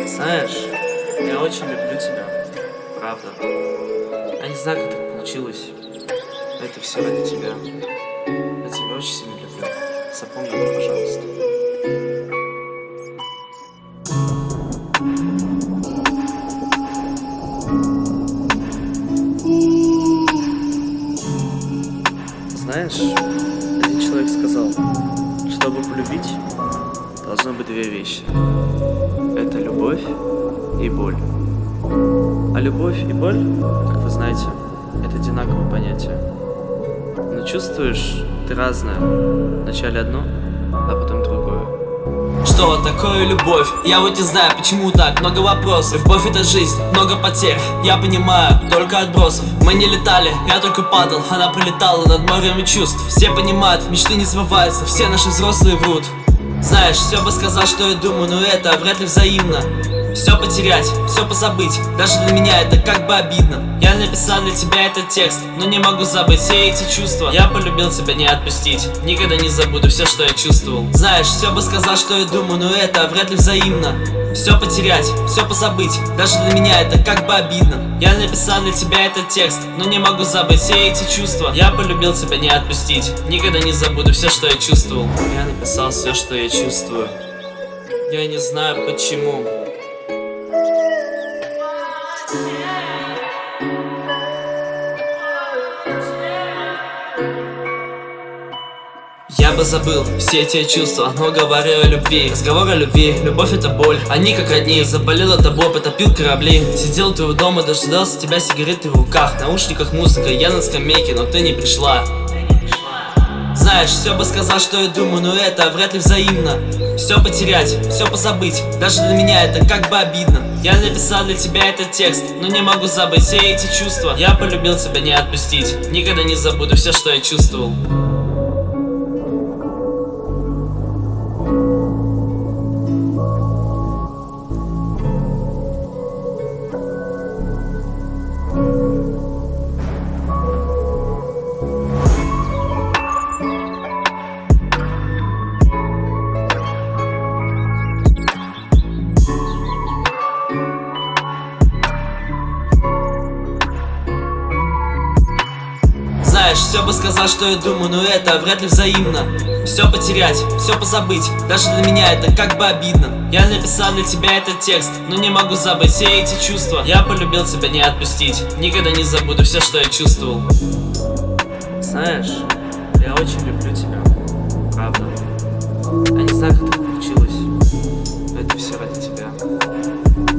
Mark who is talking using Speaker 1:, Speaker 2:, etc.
Speaker 1: Знаешь, я очень люблю тебя, правда. Я не знаю, как так получилось, но это все ради тебя. Я тебя очень сильно люблю. Запомни это, пожалуйста. Знаешь, один человек сказал, чтобы полюбить, должно быть две вещи. Это любовь и боль. А любовь и боль, как вы знаете, это одинаковые понятия. Но чувствуешь, ты разное. Вначале одно, а потом другое.
Speaker 2: Что такое любовь? Я вот не знаю, почему так много вопросов. Любовь — это жизнь, много потерь, я понимаю, только отбросов. Мы не летали, я только падал, она пролетала над морем чувств. Все понимают, мечты не сбываются, все наши взрослые врут. Знаешь, все бы сказал, что я думаю, но это вряд ли взаимно. Все потерять, все позабыть, даже для меня это как бы обидно. Я написал для тебя этот текст, но не могу забыть все эти чувства. Я полюбил тебя, не отпустить, никогда не забуду все, что я чувствовал. Знаешь, все бы сказал, что я думаю, но это вряд ли взаимно. Все потерять, все позабыть, даже для меня это как бы обидно. Я написал для тебя этот текст, но не могу забыть все эти чувства. Я полюбил тебя, не отпустить, никогда не забуду все, что я чувствовал. Я написал все, что я чувствую. Я не знаю почему. Я бы забыл все эти чувства, но говорю о любви. Разговор о любви, любовь — это боль. Они как родни, заболела тобой, потопил корабли. Сидел ты у дома, дождался тебя, сигареты в руках, в наушниках музыка, я на скамейке, но ты не пришла. Знаешь, все бы сказал, что я думаю, но это вряд ли взаимно. Все потерять, все позабыть, даже для меня это как бы обидно. Я написал для тебя этот текст, но не могу забыть все эти чувства. Я полюбил тебя, не отпустить, никогда не забуду все, что я чувствовал. Знаешь, все бы сказал, что я думаю, но это вряд ли взаимно. Все потерять, все позабыть, даже для меня это как бы обидно. Я написал для тебя этот текст, но не могу забыть все эти чувства. Я полюбил тебя, не отпустить, никогда не забуду все, что я чувствовал.
Speaker 1: Знаешь, я очень люблю тебя, правда. Я не знаю, как так получилось, но это все ради тебя.